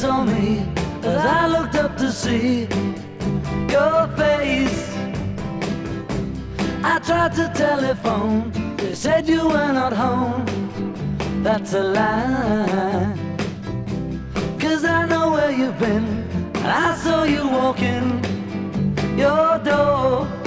saw me as I looked up to see your face. I tried to telephone, they said you were not home. That's a lie, 'cause I know where you've been. I saw you walking your door.